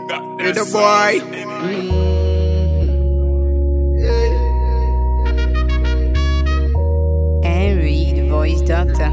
Hey, the boy. Henry, the voice doctor.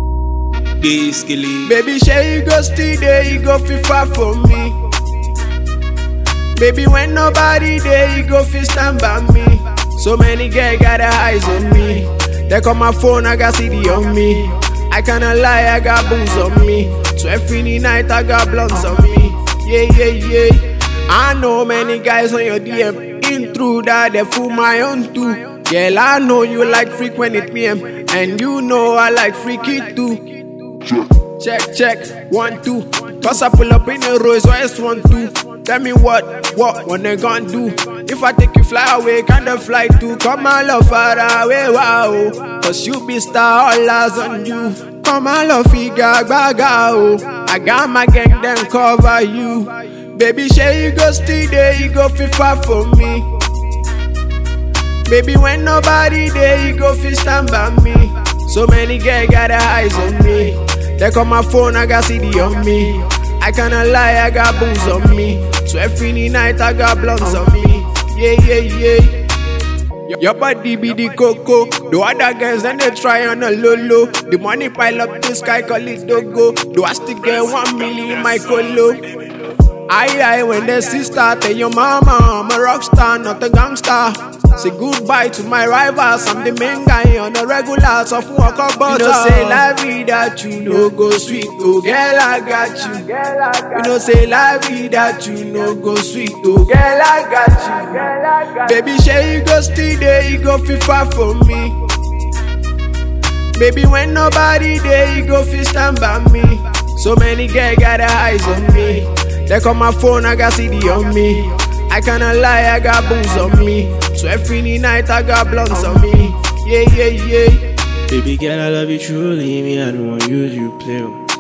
Baby, shey you go still there, you go feel far from me. Baby, when nobody there, you go feel stand by me. So many girls got their eyes on me. They call my phone, I got CD on me. I cannot lie, I got booze on me. 12 in the night, I got blunts on me. Yeah. I know many guys on your DM. In through that, they fool my own too. Girl, I know you like frequent it PM. And you know I like freaky too. Check, 1, 2. Cause I pull up in a Rolls Royce 1, 2. Tell me what they gon' do? If I take you fly away, can the fly to come my love far away, wow. Cause you be star, all eyes on you. Come my love figure, baga, oh. I got my gang, them cover you. Baby, shey you go still there, you go feel far from me. Baby, when nobody there, you go feel stand by me. So many girls got their eyes on me. They call my phone, I got CD on me. I cannot lie, I got booze on me. 12 in the night, I got blunts on me. Yeah. Your body be the coco. The other girls then they try on a low. The money pile up the sky, call it dogo. Do I still get 1 million in my colo? Aye, when the sister tell your mama I'm a rock star, not a gangster. Say goodbye to my rivals, I'm the main guy on the regulars of walk up butter. You know say la vida you no go sweet, oh girl I got you. You know say la vida you no go sweet, oh girl I got you. Baby shey you go still there, you go feel far from me. Baby when nobody there, you go feel stand by me. So many girls got their eyes on me. They call my phone, I got CD on me. I cannot lie, I got booze on me. 12 in the night, I got blunts on me. Yeah. Baby girl, I love you truly, me I don't want use you play.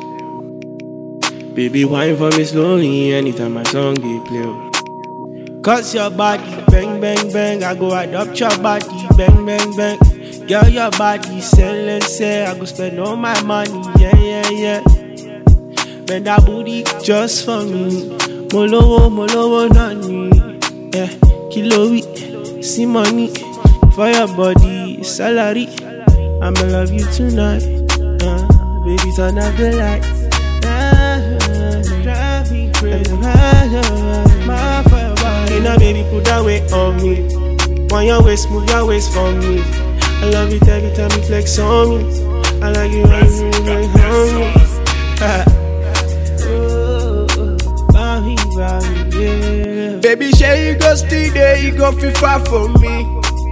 Baby, wine for me slowly, anytime my song get play. Cause your body, bang, bang, bang, I go adopt your body, bang, bang, bang. Girl, your body, sell and say, I go spend all my money, yeah. Bend that booty just for me. Molowo, nani. Yeah, kilo it, see money for your body, salary. I'ma love you tonight. Baby, turn out the lights. Drive me crazy. My fire body. Now, baby, put that weight on me. Want your waist, move your waist for me. I love it every time you flex on me. I like you when you flex on me. Yeah. Baby, shey you go still there, you go feel far from me.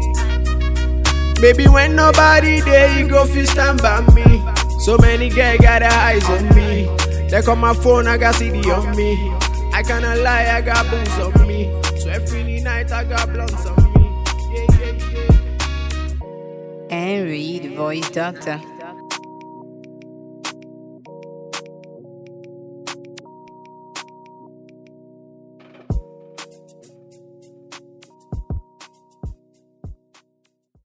Baby, when nobody there, you go feel stand by me. So many girls got their eyes on me. They call my phone, I got CD on me. I cannot lie, I got booze on me. 12 in the night, I got blunts on me. Yeah. Henry, the voice doctor.